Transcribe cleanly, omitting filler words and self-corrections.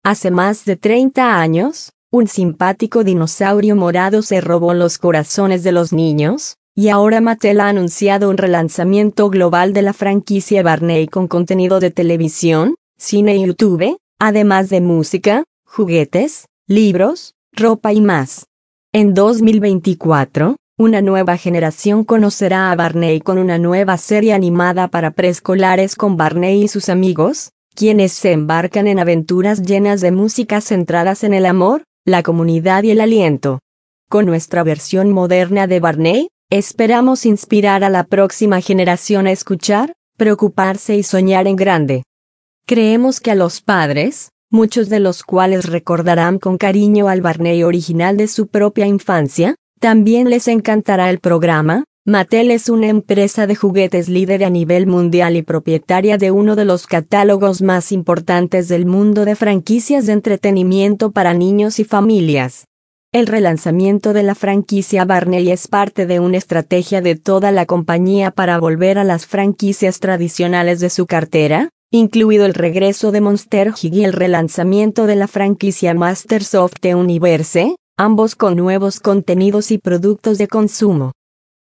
Hace más de 30 años, un simpático dinosaurio morado se robó los corazones de los niños, y ahora Mattel ha anunciado un relanzamiento global de la franquicia Barney con contenido de televisión, cine y YouTube, además de música, juguetes, libros, ropa y más. En 2024, una nueva generación conocerá a Barney con una nueva serie animada para preescolares con Barney y sus amigos, quienes se embarcan en aventuras llenas de música centradas en el amor, la comunidad y el aliento. Con nuestra versión moderna de Barney, esperamos inspirar a la próxima generación a escuchar, preocuparse y soñar en grande. Creemos que a los padres, muchos de los cuales recordarán con cariño al Barney original de su propia infancia, también les encantará el programa. Mattel es una empresa de juguetes líder a nivel mundial y propietaria de uno de los catálogos más importantes del mundo de franquicias de entretenimiento para niños y familias. El relanzamiento de la franquicia Barney es parte de una estrategia de toda la compañía para volver a las franquicias tradicionales de su cartera, incluido el regreso de Monster High y el relanzamiento de la franquicia Masters of the Universe, ambos con nuevos contenidos y productos de consumo.